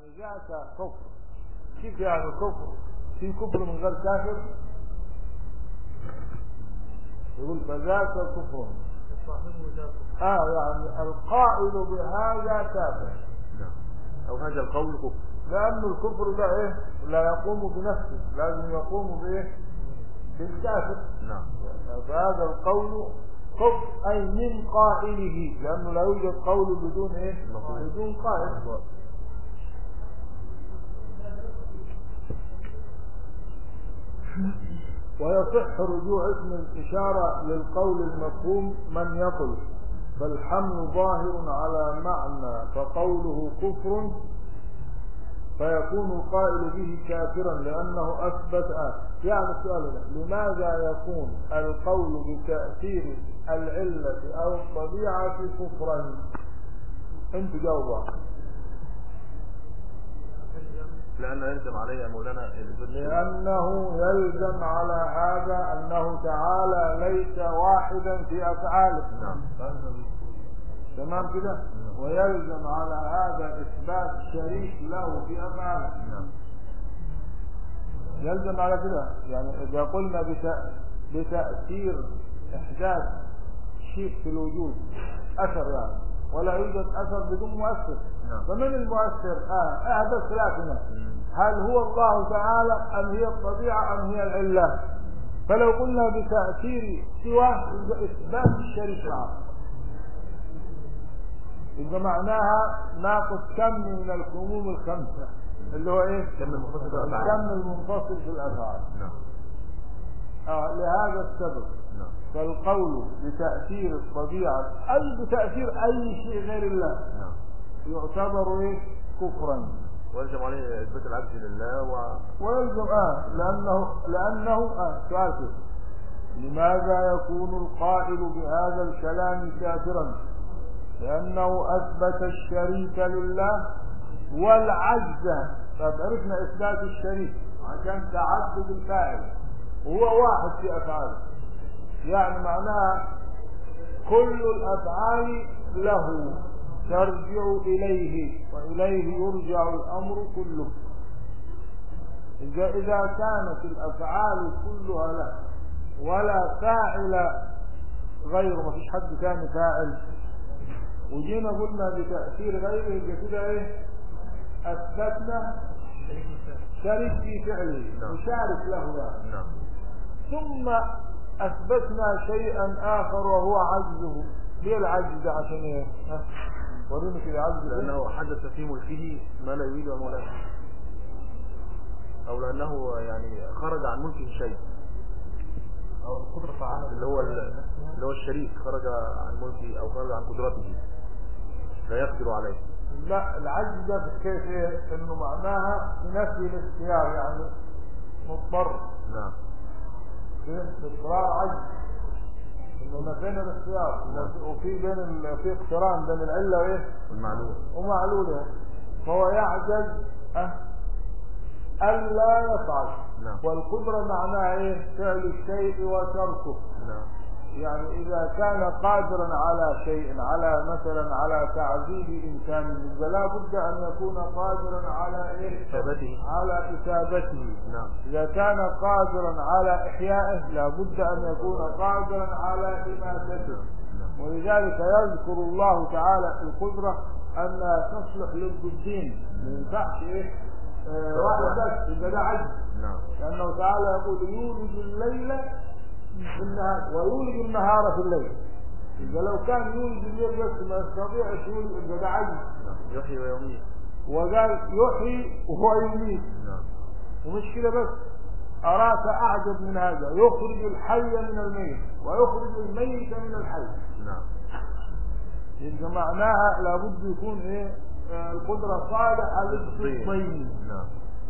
يعني ذاك كفر. كيف يعني كفر؟ في كفر من غير كافر؟ يقول فذاك كفر. يعني القائل بهذا كافر. أو هذا القول كفر. لأن الكفر ده إيه؟ لا يقوم بنفسه، لازم يقوم بإيه؟ بالكافر. نعم. فهذا القول كفر أي من قائله، لأنه لا يوجد قول بدون إيه؟ بدون قائل. ويصح رجوع اسم الإشارة للقول المفهوم من يقل فالحمل ظاهر على معنى فقوله كفر فيكون القائل به كافرا لأنه أثبت. يعني السؤال لماذا يكون القول بتأثير العلة أو الطبيعة كفرا؟ انت جاوبوا. لأنه يلزم عليه مولانا لأنه يلزم على هذا أنه تعالى ليس واحدا في أفعاله. نعم. تمام كده. ويلزم على هذا إثبات شريك له في أفعاله. نعم. يلزم على كده. يعني إذا قلنا بتأثير إحداث شيء في الوجود أثر، يعني ولا يوجد أثر بدون مؤثر. نعم. فمن المؤثر؟ هذا خلافنا، هل هو الله تعالى أم هي الطبيعة أم هي العلة؟ فلو قلنا بتأثير سواه إثبات الشريك معه، إذا معناها ناقص كم من الكموم الخمسة اللي هو إيه؟ كم المنفصل في الأفعال. نعم. لهذا السبب فالقول بتأثير الطبيعة أي بتأثير أي شيء غير الله يعتبر إيه؟ كفرا. ويلزم عليه إثبات العجز لله ويلزم لأنه سؤال كده لماذا يكون القائل بهذا الكلام كافرا؟ لأنه أثبت الشريك لله والعجز. طب عرفنا إثبات الشريك عشان تعدد الفاعل وهو واحد في أفعاله، يعني معناها كل الأفعال له ترجع إليه وإليه يرجع الأمر كله. إذا كانت الأفعال كلها له ولا فاعل غيره، ما فيش حد ثاني فاعل، وجينا قلنا بتأثير غيره كده إيه؟ أثبتنا شريك في فعله مشارك له يعني. نعم. ثم أثبتنا شيئا آخر وهو عجزه. ليه العجز؟ عشان إيه؟ ورينا كده عجز. لأنه حدث في ملكه ما لا يريد أن ولا، أو لأنه يعني خرج عن ملكه شيء، أو القدرة فعلا اللي هو الشريك خرج عن ملكه أو خرج عن قدرته لا يقدر عليه. لا، العجز ده في كيف إيه؟ إنه معناها نفي الاختيار، يعني مضطر. نعم. اضطرار عجز، انه نفينا الاختيار. وفي في اقتران بين العله وايه؟ ومعلوله. فهو يعجز الا يفعل. نعم. والقدره معناها ايه؟ فعل الشيء وتركه. نعم. يعني اذا كان قادرا على شيء، على مثلا على تعذيب انسان، فلا بد ان يكون قادرا على ايه؟ على اثابته. نعم. اذا كان قادرا على احيائه لا بد ان يكون قادرا على اماتته. ولذلك يذكر الله تعالى القدره انها تصلح للضدين، ما ينفعش ايه؟ واحد بس يبقى ده عجز. نعم. لانه تعالى يقول يولج الليل في النهار ويولج النهار في الليل. إذا لو كان يولج الليل بس ما يستطيعش يولج، يبقى ده عجز. يحيي ويميت. وقال يحيي وهو يميت. ومش كده بس، أراك أعجب من هذا، يخرج الحي من الميت ويخرج الميت من الحي. نعم. إذا معناها لابد يكون إيه؟ القدرة صالحة للضدين. نعم.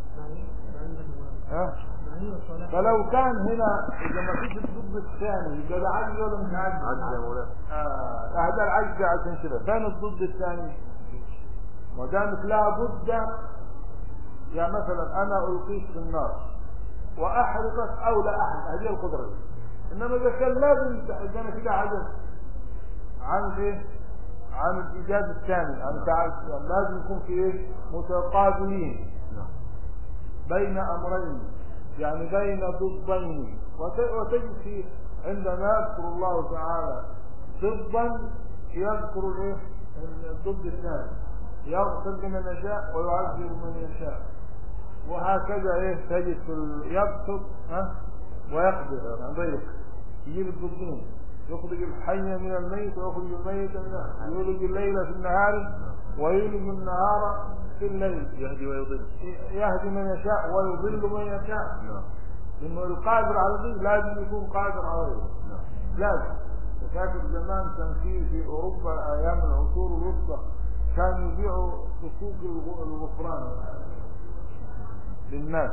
فلو كان هنا إذا ما فيش الضد الثاني يبقى ده عجز ولا مش عجز؟ عجز يا مولانا. هذا العجز عشان كده. فين الضد الثاني؟ ودامت لا بد، يعني مثلا أنا ألقيك في النار وأحرقك أو لا أحرق، هذه القدرة دي. إنما إذا كان لازم إذا أنا كده عجز عن إيه؟ عن الإيجاد الثاني. يعني لازم يكون في إيه؟ متقابلين بين أمرين، يعني بين ضدين. وتجد في عندما يذكر الله تعالى ضدا يذكر الايه؟ الضد الثاني، يغفر لمن يشاء ويعذب من يشاء. وهكذا ايه تجد في يبسط ويقدر ضيق، يجيب الضدين، يخرج الحي من الميت ويخرج الميت من الحي، يولج الليل في النهار ويولج النهار في الليل، يهدي ويضل، يهدي من يشاء ويضل من يشاء. لأنه القادر على ذلك لازم يكون قادر على ذلك. لازم. فاكر زمان كان في أوروبا أيام العصور الوسطى كانوا يبيعوا صكوك الغفران للناس،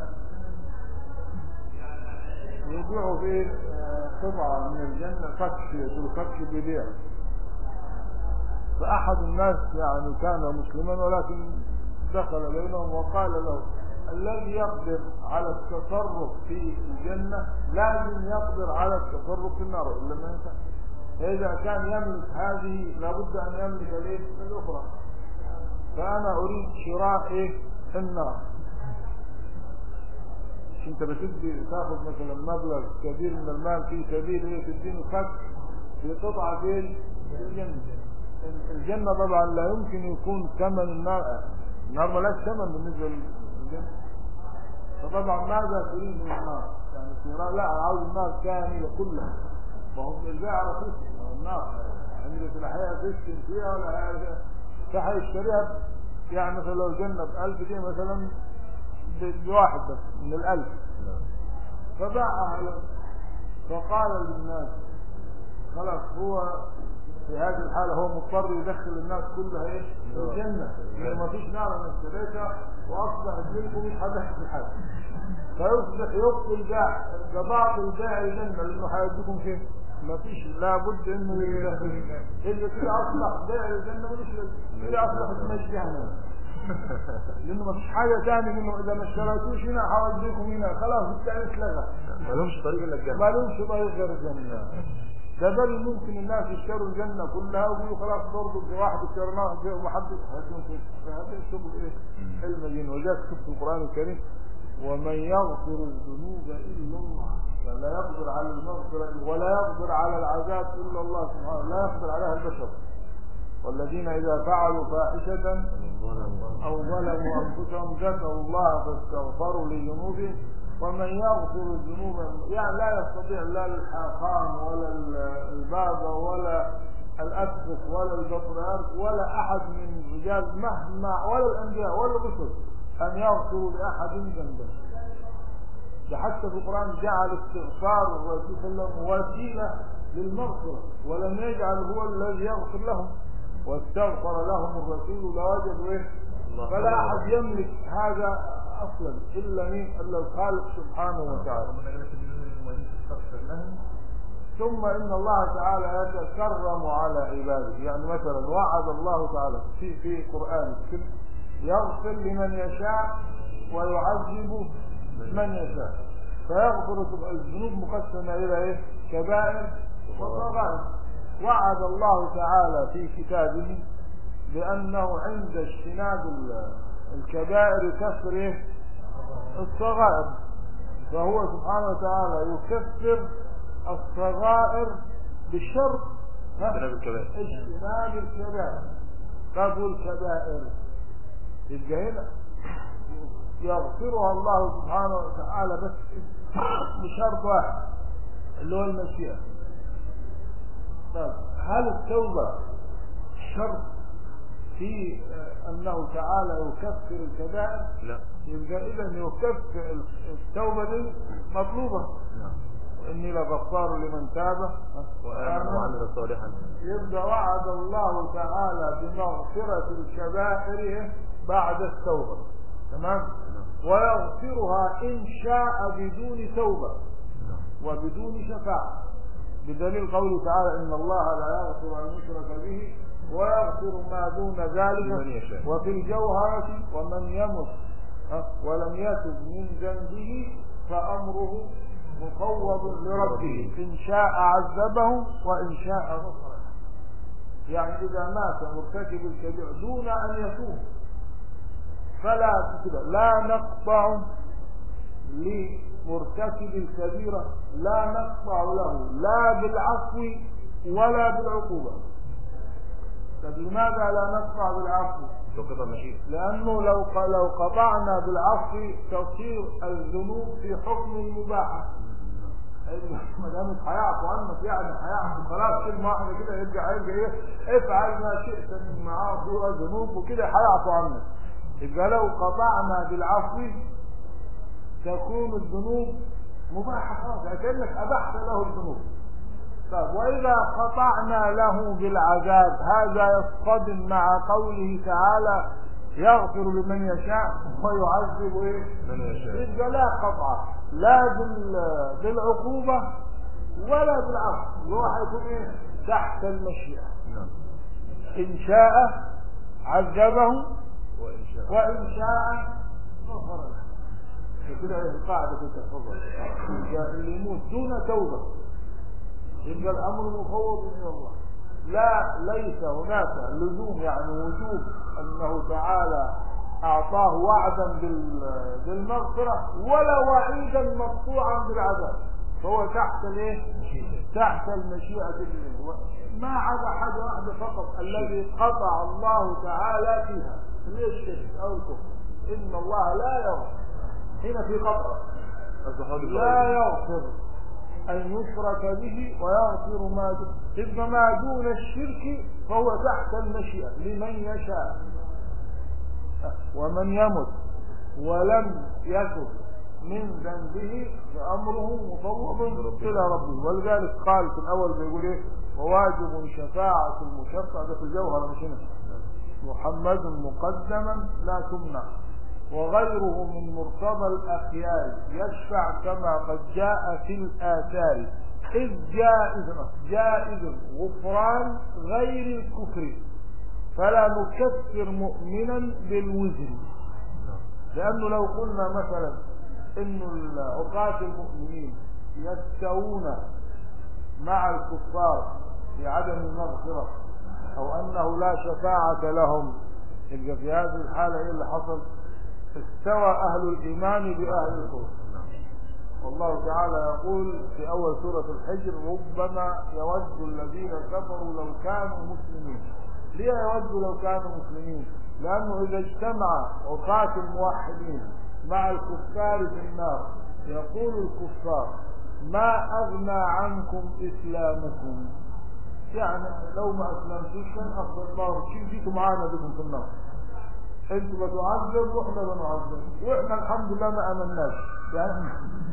يبيعوا فيه قطعة من الجنة كبش، الكبش بيبيع. فأحد الناس يعني كان مسلما ولكن دخل بينهم وقال له الذي يقدر على التصرف في الجنة لازم يقدر على التصرف في النار، إلا ما ينفع. إذا كان يملك هذه لابد أن يملك الأخرى. فأنا أريد شراء النار. أنت بتدي تاخذ مثلا مبلغ كبير من المال في سبيل تديني فك في قطعة في الجنة. الجنة طبعا لا يمكن يكون ثمن النار، النار ملاش ثمن بالنسبة للجنة. فطبعا ماذا تريد من النار؟ يعني شراء لا عاوز النار كاملة كلها، وهم البيع رخيص. النار عندك الأحياء تسكن فيها ولا حاجة فحيشتريها. يعني مثلا لو جنة ب1000 جنيه مثلا بواحد بس من 1000 فباعها له. فقال للناس خلاص هو في هذه الحالة هو مضطر يدخل الناس كلها الجنة، لأن ما فيش نار أنا اشتريتها وأصبحت منكم مش هدخل حاجة. فيصبح يبطل باطل بيع الجنة لأنه هيديكم فيه ما فيش، لابد إنه يدخل. إذا كده أصبح بيع الجنة مش كده أصبحت مجانا، لأنه ما فيش حاجة ثانية منه. إذا ما اشتريتوش هنا هوديكم هنا، خلاص الثاني اتلغى، ما لهمش طريق إلا الجنة، ما لهمش طريق غير الجنة. ده بل ممكن الناس يشتروا الجنة كلها ويقولوا خلاص برضه بواحد اشترناه ومحدش هديهم فيه. فهذا يكتب المجين. وجاء في القرآن الكريم ومن يغفر الذنوب إلا الله، لا يقدر على المغفرة ولا يقدر على العذاب إلا الله سبحانه، لا يقدر عليها البشر. والذين إذا فعلوا فاحشة أو ظلموا أنفسهم ذكروا الله فاستغفروا لذنوبهم ومن يغفر الذنوب، يعني لا يستطيع لا الحاقان ولا البابا ولا الأسقف ولا البطريرك ولا أحد من الرجال مهما ولا الأنبياء ولا الرسل أن يغفروا لأحد ذنبا. حتى في القرآن جعل استغفار الرسول صلى الله عليه وسلم وسيلة للمغفرة، ولم يجعل هو الذي يغفر لهم. واستغفر لهم الرسول لوجدوا فلا أحد يملك هذا أصلا إلا مين؟ إلا الخالق سبحانه وتعالى. ثم إن الله تعالى يتكرم على عباده. يعني مثلا وعد الله تعالى في قرآن الكريم يغفر لمن يشاء ويعذب من يشاء. فيغفر الذنوب مقسمة إلى كبائر وصغائر. وعد الله تعالى في كتابه بأنه عند اجتناب الكبائر يكفر الصغائر. فهو سبحانه وتعالى يكفر الصغائر بشرط اجتناب الكبائر. قبل الكبائر يبقى هنا يغفرها الله سبحانه وتعالى بس بشرط واحد اللي هو المشيئة. طيب هل التوبة شرط في أنه تعالى يكفر الكبائر؟ لا. يبقى إذا يكفر التوبة دي مطلوبة. إني لغفار لمن تاب وآمن وعمل صالحا. يبقى وعد الله تعالى بمغفرة الكبائر بعد التوبة، تمام؟ ويغفرها إن شاء بدون توبة وبدون شفاعة، بدليل قوله تعالى إن الله لا يغفر أن يشرك به ويغفر ما دون ذلك. وفي الجوهرة ومن يمت ولم يتب من ذنبه فأمره مفوض لربه إن شاء عذبه وإن شاء غفر له. يعني إذا مات مرتكب الكبيرة دون أن يتوب فلا كده لا نقطع لمرتكب الكبيرة، لا نقطع له لا بالعفو ولا بالعقوبة. طب لماذا لا نقطع بالعفو؟ لأنه لو قطعنا بالعفو تصير الذنوب في حكم المباحة. ما دام هيعفو عنك يعني هيعفو خلاص كلمة واحدة كده يرجع ايه افعل ما شئت من معاصي وذنوب وكده هيعفو عنك. يبقى لو قطعنا بالعفو تكون الذنوب مباحة خالص كأنك أبحت له الذنوب. طيب وإذا قطعنا له بالعذاب هذا يصطدم مع قوله تعالى يغفر لمن يشاء ويعذب من يشاء. يبقى لا قطع لا بالعقوبة ولا بالعفو، هو هيكون تحت المشيئة. إن شاء عذبه وإن شاء غفر له. كده القاعدة تتفضل اللي يموت دون توبة يبقى الأمر مفوض من الله. ليس هناك لزوم يعني وجوب أنه تعالى أعطاه وعدا بالمغفرة ولا وعيدا مقطوعا بالعذاب، فهو تحت المشيئة ما عدا حاجة واحدة فقط الذي قطع الله تعالى فيها هي الشرك أو الكفر. إن الله لا يغفر هنا في قطع لا يغفر أن يشرك به ويغفر ما دون الشرك فهو تحت المشيئة لمن يشاء. ومن يمت ولم يتب من ذنبه فأمره مفوض إلى ربه. ولذلك قال في الأول بيقول وواجب شفاعة المشفع في الجوهر مش هنا محمد مقدما لا تمنع وغيره من مرتضى الأخيار يشفع كما قد جاء في الآثار إذ جائز غفران غير الكفر فلا نكفر مؤمنا بالوزر. لأنه لو قلنا مثلا إن عقاة المؤمنين يستوون مع الكفار في عدم المغفرة أو أنه لا شفاعة لهم يبقى في هذه الحالة إيه اللي حصل؟ استوى أهل الإيمان بأهل الكفر. والله تعالى يقول في أول سورة الحجر ربما يود الذين كفروا لو كانوا مسلمين. ليه يود لو كانوا مسلمين؟ لأنه إذا اجتمع عقاة الموحدين مع الكفار في النار يقول الكفار ما أغنى عنكم إسلامكم، يعني لو ما أسلمتوش كان أفضل الله جيتوا معانا بكم في النار، انتوا بتعذب واحنا بنعذب واحنا الحمد لله ما امناش يعني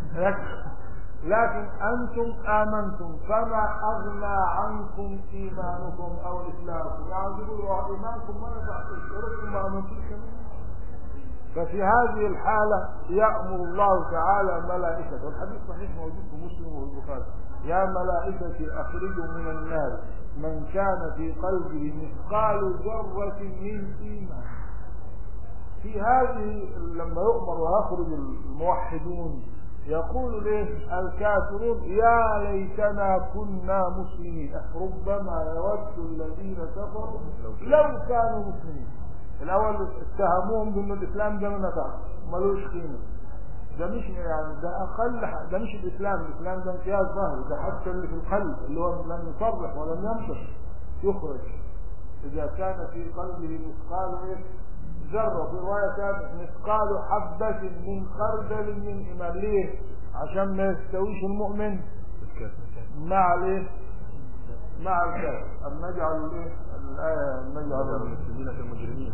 لكن انتم امنتم فما اغنى عنكم ايمانكم او اسلامكم، يعني يقولوا ايمانكم ما نفعتش ورثكم ما امنتوش. ففي هذه الحاله يامر الله تعالى ملائكته، والحديث صحيح موجود في مسلم والبخاري، يا ملائكتي اخرجوا من النار من كان في قلبه مثقال ذره من ايمان. في هذه لما يؤمر ويخرج الموحدون يقول ليه الكافرون يا ليتنا كنا مسلمين. ربما يود الذين كفروا لو كانوا مسلمين. الاول اتهموهم بان الاسلام ده ما نفعش ملوش قيمه، ده مش يعني ده اقل، ده مش الاسلام ده امتياز ظاهري، ده حتى اللي في القلب اللي هو لم يصرح ولم ينطق يخرج اذا كان في قلبه مثقال ذرة. في رواية كانت مثقال حبة من خردل من إيمان. ليه؟ عشان ما يستويش المؤمن مع الكافر. أم نجعل الآية نجعل المسلمين في المجرمين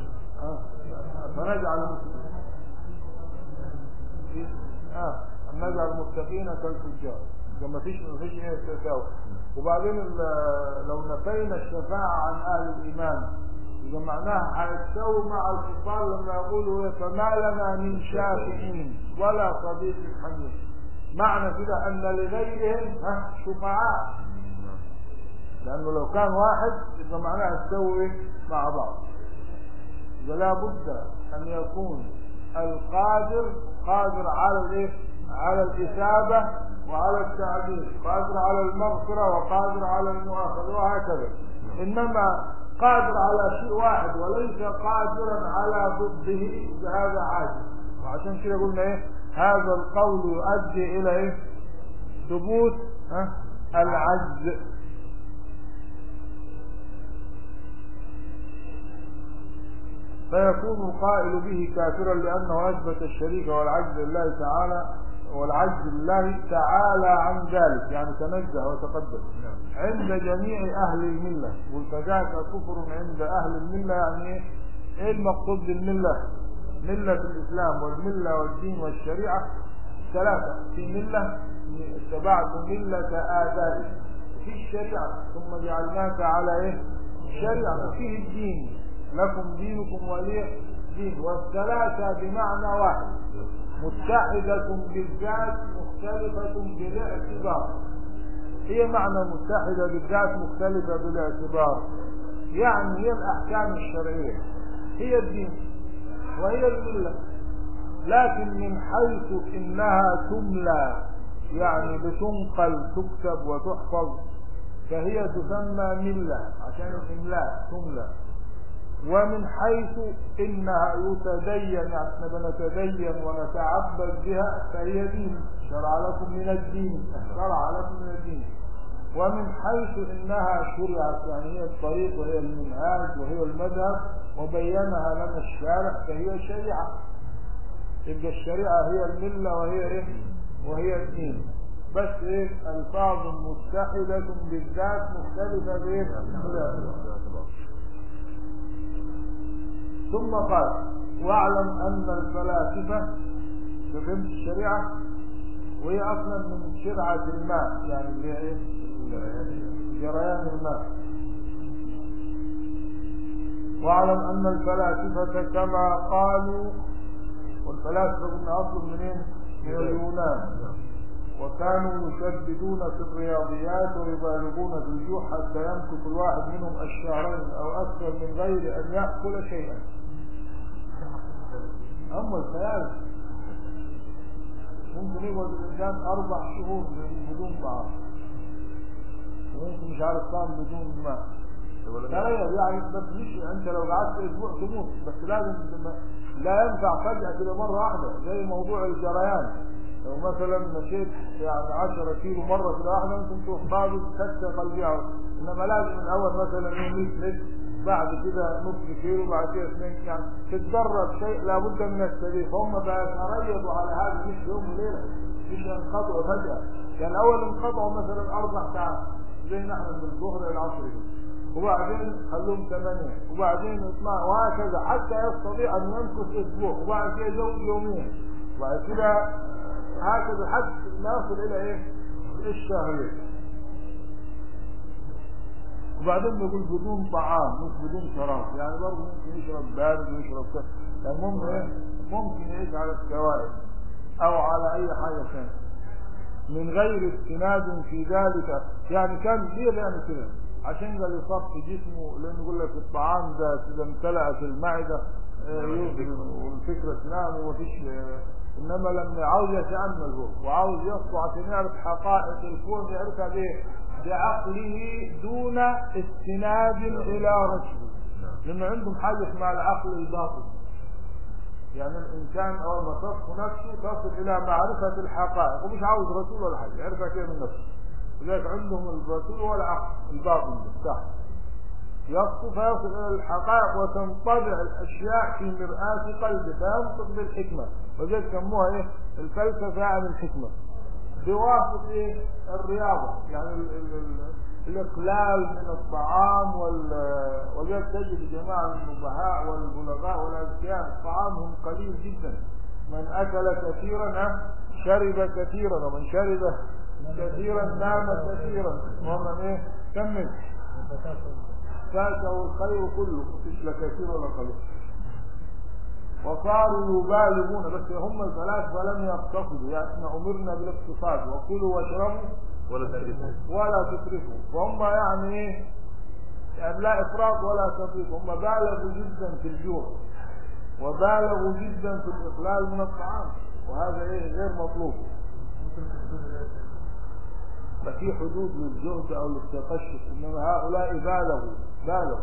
فنجعل المسلمين أم نجعل المتقين كالفجار. ما فيش تساوي. وبعدين لو نفينا الشفاعة عن أهل الإيمان إذا معناها هيستووا مع الكفار لما يقولوا فما لنا من شافعين ولا صديق حميم. معنى كده أن لغيرهم شفعاء، لأنه لو كان واحد إذا معناها يستووا مع بعض. ولا بد أن يكون القادر قادر على الإثابة وعلى التعديل، قادر على المغفرة وقادر على المؤاخذة وهكذا. إنما قادر على شيء واحد وليس قادرا على ضده، بهذا عاجز. وعشان كده قلنا ايه؟ هذا القول يؤدي الى ايه؟ ثبوت العجز. فيكون القائل به كافرا لأنه أثبت الشريك والعجز لله تعالى، والعجز لله تعالى عن ذلك، يعني تنزه وتقدم عند جميع أهل الملة. وكذاك كفر عند أهل الملة. يعني إيه المقصود بالملة؟ ملة الإسلام والملة والدين والشريعة ثلاثة. في ملة اتبعت ملة آبائي، في الشريعة ثم جعلناك على إيه؟ الشريعة، وفيه الدين لكم دينكم ولي دين. والثلاثة بمعنى واحد، متحدة بالذات مختلفة بالاعتبار. هي معنى متحدة بالذات مختلفة بالاعتبار، يعني هي الأحكام الشرعية، هي الدين وهي الملة، لكن من حيث إنها تملى يعني بتنقل تكتب وتحفظ فهي تسمى ملة عشان الإملاء تملى. ومن حيث إنها يتدين يعني بنتدين ونتعبد بها فهي دين، شرع لكم من الدين، شرع لكم من الدين. ومن حيث إنها شرعت يعني هي الطريق وهي المنهاج وهي المذهب وبينها لنا الشارع فهي شريعة. يبقى الشريعة هي الملة وهي إيه؟ وهي الدين، بس إيه؟ ألفاظ متحدة بالذات مختلفة بإيه؟ ثم قال واعلم أن الفلاسفة فهمت الشريعة وهي أصلا من شرعة الماء، يعني اللي هي إيه؟ جريان الماء. واعلم أن الفلاسفة كما قالوا، والفلاسفة قلنا أصل منين؟ من اليونان، وكانوا يشددون في الرياضيات ويبالغون في الجوع حتى يمكث الواحد منهم الشهرين أو أكثر من غير أن يأكل شيئا. أما الفلاسفة ممكن يقعد الإنسان 4 شهور بدون طعام، وممكن مش عارف طعام بدون ماء. تخيل يعني، بس مش انت لو قعدت اسبوع تموت، بس لازم لا ينفع فجأة كده مرة واحدة زي موضوع الجريان. لو مثلا مشيت يعني 10 كيلو مرة كده واحدة ممكن تروح بعض تكسر قلبها، انما لازم الاول مثلا 100 متر، بعد كده نص كيلو، بعد كده 2، يعني تتدرج شيء لابد من السبيل. فهم بقى يتريضوا على هذا مش يوم وليلة، مش ينقطعوا فجأة. يعني الاول انقطعوا مثلا 4 ساعات زي نحن من الظهر الى العصر كده، وبعدين خلوهم 8، وبعدين 12، وهكذا حتى يستطيع ان يمكث اسبوع، وبعد كده يومين، وبعد كده هكذا حتى نصل الى ايه؟ الشهرين. وبعدين نقول بدون طعام مش بدون شراب، يعني برضه ممكن يشرب بارد ويشرب كذا، المهم ايه؟ ممكن يعيش على السوائل او على اي حاجه ثانيه من غير استناد في ذلك. يعني كان كثير يعني كده عشان قال يصفي جسمه، لانه يقول لك الطعام ده اذا امتلأت المعده والفكره تنام ومفيش. انما لما عاوز يتامل هو وعاوز يصفو عشان يعرف حقائق الكون يعرفها بايه؟ بعقله دون استناد الى رشد، لانه عندهم حاجه مع العقل الباطن. يعني الانسان اول ما تصفو نفسه تصل الى معرفه الحقائق، ومش عاوز رسول ولا حاجه، يعرفها كده من نفسه. لذلك عندهم الرسول والعقل الباطن بالصح يصفو فيصل الى الحقائق وتنطبع الاشياء في مرآة قلبه فينطق بالحكمه. وذلك سموها ايه؟ الفلسفه عن الحكمه بواسطه ايه؟ الرياضه، يعني الاقلال من الطعام وذلك تجد جماعه النبهاء والبلغاء والاذكياء طعامهم قليل جدا. من اكل كثيرا شرب كثيرا، ومن شرب كثيرا نام كثيرا، ومن ايه؟ كمل فاته الخير كله، مش لا كثير ولا قليل. وصاروا يبالغون، بس هم الفلاسفه لم يقتصدوا، يعني احنا امرنا بالاقتصاد وكلوا واشربوا ولا تسرفوا، وهم يعني ايه؟ يعني لا افراط ولا تفريط. هم بالغوا جدا في الجوع وبالغوا جدا في الاقلال من الطعام، وهذا ايه؟ غير مطلوب. ففي حدود للزهد او للتقشف، انما هؤلاء بالغوا بالغ.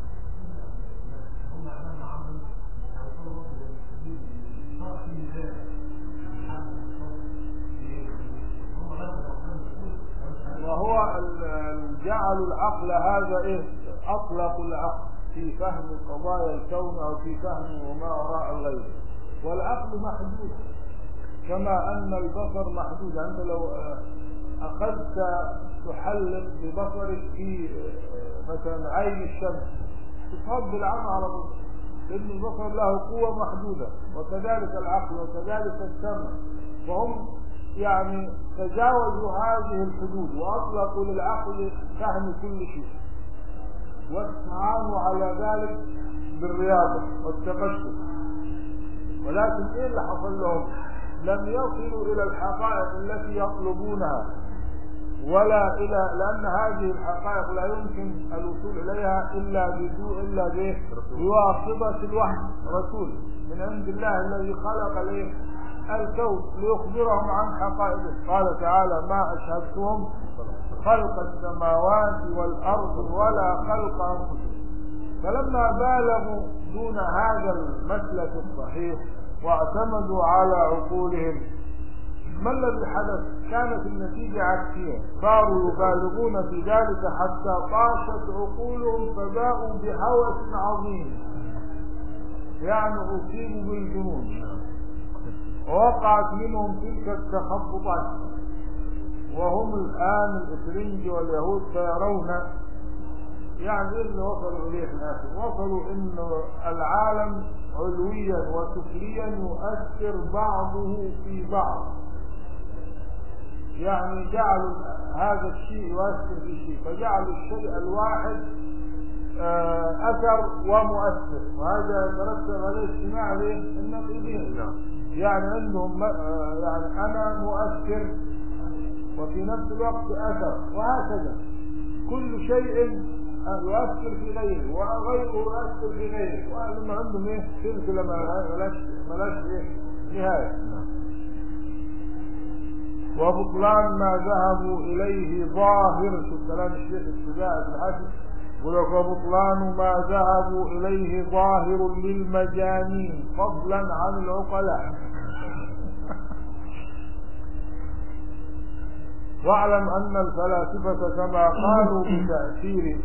وهو جعلوا العقل هذا ايه؟ اطلقوا العقل في فهم قضايا الكون او في فهم وما وراء الغيب، والعقل محدود كما ان البصر محدود. انت لو اخذت تحلق ببصرك في مثلا عين الشمس تصاب بالعمى على طول، لان البصر له قوه محدوده، وكذلك العقل وكذلك السمع. فهم يعني تجاوزوا هذه الحدود واطلقوا للعقل فهم كل شيء، واستعانوا على ذلك بالرياضه والتقشف. ولكن ايه اللي حصل لهم؟ لم يصلوا الى الحقائق التي يطلبونها، ولا الى، لان هذه الحقائق لا يمكن الوصول اليها الا بواسطه الوحي، رسول من عند الله الذي خلق الكون ليخبرهم عن حقائقه. قال تعالى: ما اشهدتهم خلق السماوات والارض ولا خلق انفسهم. فلما بالغوا دون هذا المسلك الصحيح واعتمدوا على عقولهم، ما الذي حدث؟ كانت النتيجة عكسية، صاروا يبالغون في ذلك حتى طاشت عقولهم فباءوا بهوس عظيم، يعني أصيبوا بالجنون، ووقعت منهم تلك التخبطات. وهم الآن الإفرنج واليهود سيرون يعني اللي وصلوا إليه في الآخر، وصلوا إن العالم علويا وسفليا يؤثر بعضه في بعض، يعني جعلوا هذا الشيء يؤثر في شيء، فجعلوا الشيء الواحد أثر ومؤثر، وهذا يترتب عليه اجتماع النقيضين. يعني عندهم يعني أنا مؤثر وفي نفس الوقت أثر، وهكذا كل شيء يؤثر في غيره وغيره يؤثر في غيره، وهم عندهم سلسلة ملاش نهاية. وبطلان ما ذهبوا إليه ظاهر، شو كلام الشيخ السباعي في الحشد، ولك وبطلان ما ذهبوا إليه ظاهر للمجانين فضلا عن العقلاء. واعلم أن الفلاسفة كما قالوا بتأثير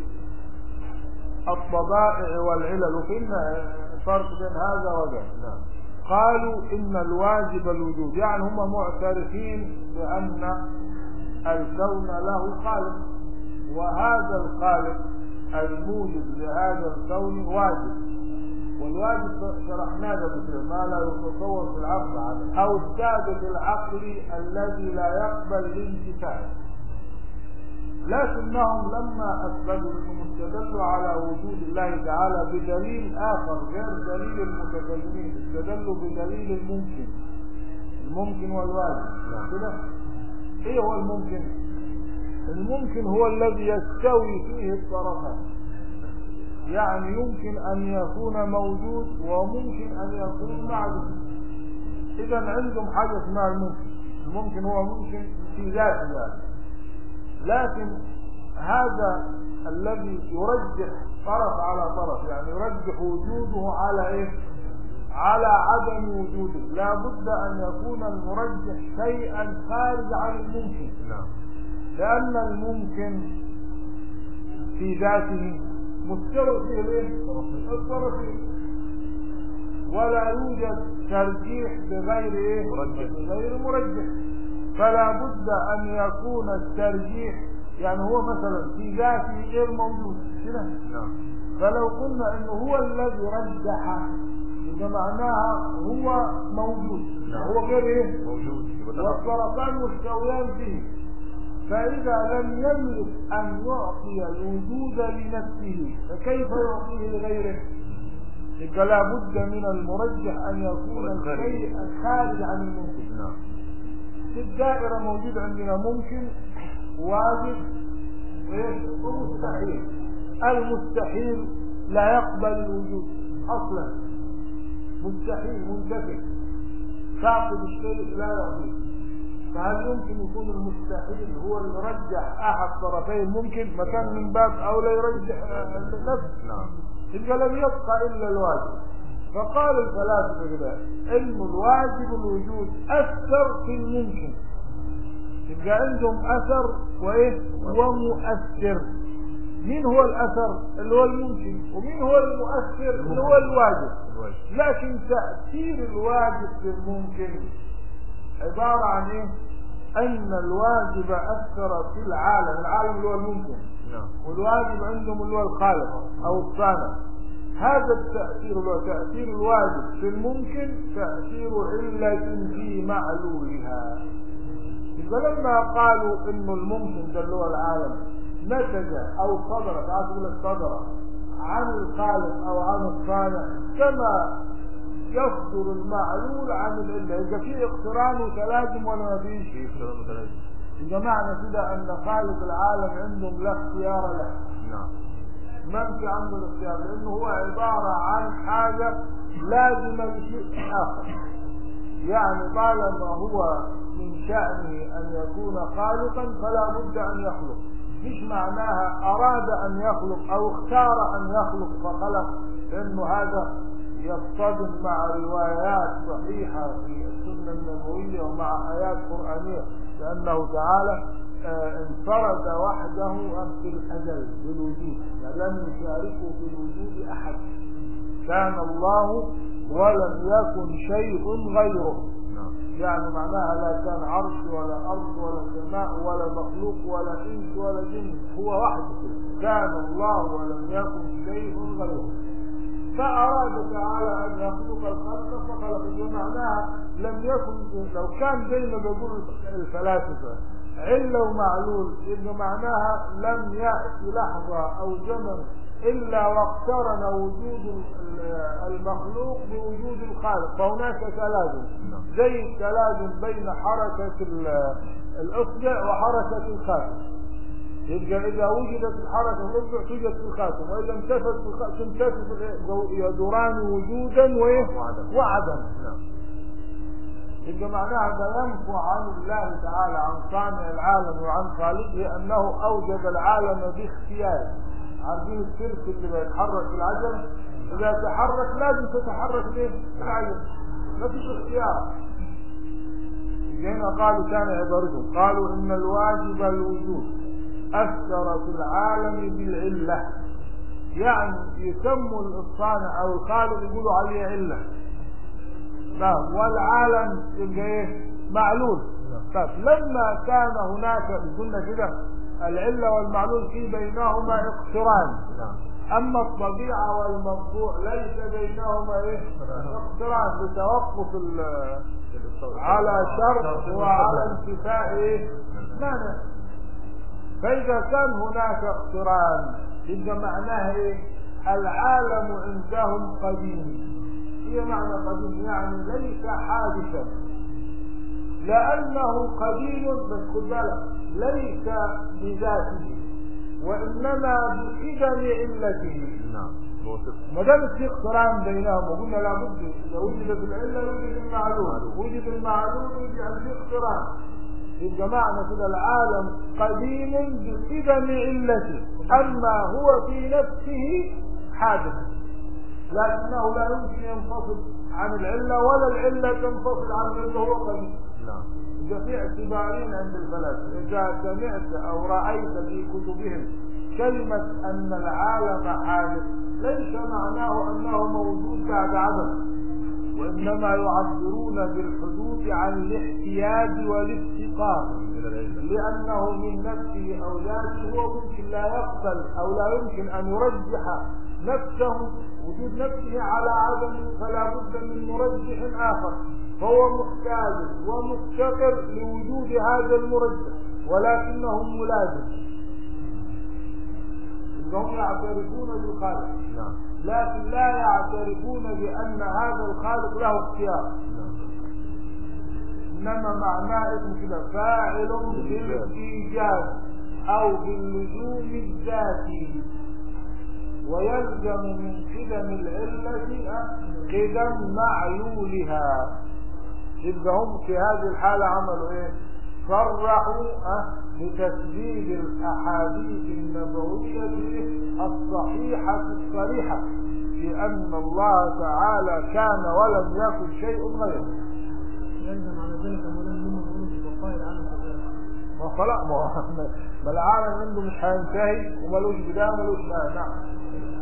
الطبائع والعلل، وفينا فرق بين هذا وذاك، قالوا إن الواجب الوجود، يعني هم معترفين بأن الكون له خالق، وهذا الخالق الموجب لهذا الكون واجب، والواجب شرحناه قبل ما لا يتصور في العقل أو الثابت العقلي الذي لا يقبل الانتفاع. لكنهم لما أثبتوا أنهم استدلوا على وجود الله تعالى بدليل آخر غير دليل المتكلمين، استدلوا بدليل الممكن والواجب. كده إيه هو الممكن؟ الممكن هو الذي يستوي فيه الطرفان، يعني يمكن أن يكون موجود وممكن أن يكون معدوم. إذا عندهم حاجة اسمها الممكن هو ممكن في ذاته يعني. لكن هذا الذي يرجح طرف على طرف، يعني يرجح وجوده على على عدم وجوده، لا بد أن يكون المرجح شيئا خارج عن الممكن، لأن الممكن في ذاته مستوى فيه الطرفين، ولا يوجد ترجيح بغير بغير مرجح. فلا بد أن يكون الترجيح، يعني هو مثلا في ذاته غير موجود كده، فلو قلنا انه هو الذي رجح إذا معناها هو موجود، هو غير موجود، والطرفان مستويان فيه. فإذا لم يملك أن يعطي الوجود لنفسه فكيف يعطيه لغيره؟ يبقى لا بد من المرجح أن يكون الشيء خارج عن الممكن. في الدائرة موجود عندنا ممكن، واجب، ومستحيل. المستحيل لا يقبل الوجود أصلا، مستحيل منتفي، تعطي الشيء لا يعطيه. فهل يمكن يكون المستحيل هو اللي يرجح احد طرفي الممكن؟ ما كان من باب اولى يرجح نفسه. نعم. يبقى لم يبقى الا الواجب. فقال الفلاسفه كده ان الواجب الوجود اثر في الممكن. يبقى عندهم اثر وايه ومؤثر. مين هو الاثر؟ اللي هو الممكن. ومين هو المؤثر؟ اللي هو الواجب. لكن تاثير الواجب في الممكن عباره عن ايه؟ ان الواجب اثر في العالم. العالم اللي هو الممكن، والواجب عندهم اللي هو الخالق او الصانع. هذا التاثير اللي هو تاثير الواجب في الممكن تاثير عله في معلولها. فلما قالوا انه الممكن ده اللي هو العالم نتج او صدر، تعال تقول لك صدر عن الخالق او عن الصانع كما يصدر المعلول عن العله. يبقى في اقتران وتلازم ولا ما فيش؟ في اقتران وتلازم. يبقى معنى كده ان خالق العالم عندهم لا اختيار له. نعم. ما في عنده الاختيار، لانه هو عباره عن حاجه لازمه لشيء اخر. يعني طالما هو من شأنه أن يكون خالقا فلا بد أن يخلق. مش معناها أراد أن يخلق أو اختار أن يخلق فخلق، لأنه هذا يصطدم مع روايات صحيحة في السنة النبوية ومع آيات قرآنية، لأنه تعالى انفرد وحده في الأزل بالوجود، يعني لم يشاركه في الوجود أحد. كان الله ولم يكن شيء غيره. يعني معناها لا كان عرش ولا أرض ولا سماء ولا مخلوق ولا إنس ولا جن، هو وحده كان الله ولم يكن شيء غيره. فأراد تعالى أن يخلق الخلق فخلق. معناها لم يكن، لو كان زي ما بيقول الفلاسفة علة ومعلول، إن معناها لم يأتي لحظة أو زمن إلا واقترن وجود المخلوق بوجود الخالق، فهناك تلازم، زي التلازم بين حركة الإصبع وحركة الخاتم. يبقى إذا وجدت الحركة الإصبع توجد في الخاتم، وإذا انتفت تنتفت يدوران وجودا وعدم. يبقى معناها ده ينفع عن الله تعالى، عن صانع العالم وعن خالقه، أنه أوجد العالم باختياره. عارفين السلك اللي بيتحرك بالعجل؟ إذا تحرك لازم تتحرك ليه؟ بالعجل، ما فيش اختيار. هنا قالوا كان عبارتهم، قالوا إن الواجب الوجود أثر في العالم بالعلة. يعني يسموا الصانع أو الخالق يقولوا عليه علة، والعالم يبقى ايه؟ معلول. طيب لما كان هناك قلنا كده العلة والمعلول في بينهما اقتران، اما الطبيعة والمطبوع ليس بينهما ايه؟ اقتران، لتوقف على شرط وعلى انتفاء ايه؟ معنى. فاذا كان هناك اقتران يبقى معناه ايه؟ العالم عندهم قديم. هي معنى قديم يعني ليس حادثا، لأنه قديم، بس خد بالك ليس بذاته وإنما بقدم علته. ما دام في اقتران بينهم، وقلنا لابد إذا وجدت العلة وجد المعلول، وجد المعلول وجد الاقتران. يبقى معنى كده العالم قديم بقدم علته، أما هو في نفسه حادث، لكنه لا يمكن ينفصل عن العلة ولا العلة تنفصل عن العلة، هو قديم. إذا في اعتبارين عند الفلاسفة، إذا سمعت أو رأيت في كتبهم كلمة أن العالم حادث ليس معناه أنه موجود بعد عدم، وإنما يعبرون بالحدوث عن الاحتياج والافتقار، لأنه من نفسه أو ذاته هو ممكن لا يقبل أو لا يمكن أن يرجح نفسه، وجود نفسه على عدم، فلا بد من مرجح آخر، فهو محتاج ومفتقر لوجود هذا المرجح، ولكنه ملازم. هم يعترفون بالخالق لكن لا يعترفون بأن هذا الخالق له اختيار، إنما معناه اسم كده فاعل بالإيجاد أو باللزوم الذاتي، ويلزم من قدم العلة قدم معلولها. يبقى هم في هذه الحالة عملوا ايه؟ صرحوا بتسديد الأحاديث النبوية الصحيحة الصريحة في أن الله تعالى كان ولم يكن شيء غيره. يلزم على ذلك ولم يمر ببقاء العالم كذلك. ما خلق ما العالم عنده مش هينتهي وملوش بداية ملوش نهاية. نعم.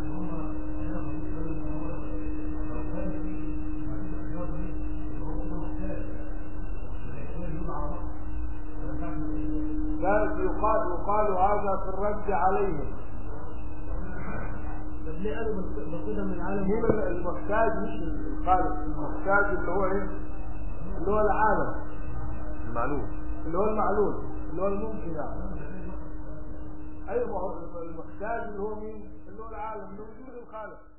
ذلك يقال هذا في الرد عليهم. طب ليه قالوا بقينا من العالم؟ مين المحتاج؟ مش الخالق، المحتاج اللي هو ايه؟ اللي هو العالم المعلوم، اللي هو المعلوم، اللي هو الممكن يعني. ايوه المحتاج اللي هو مين؟ اللي هو العالم، اللي هو وجود الخالق.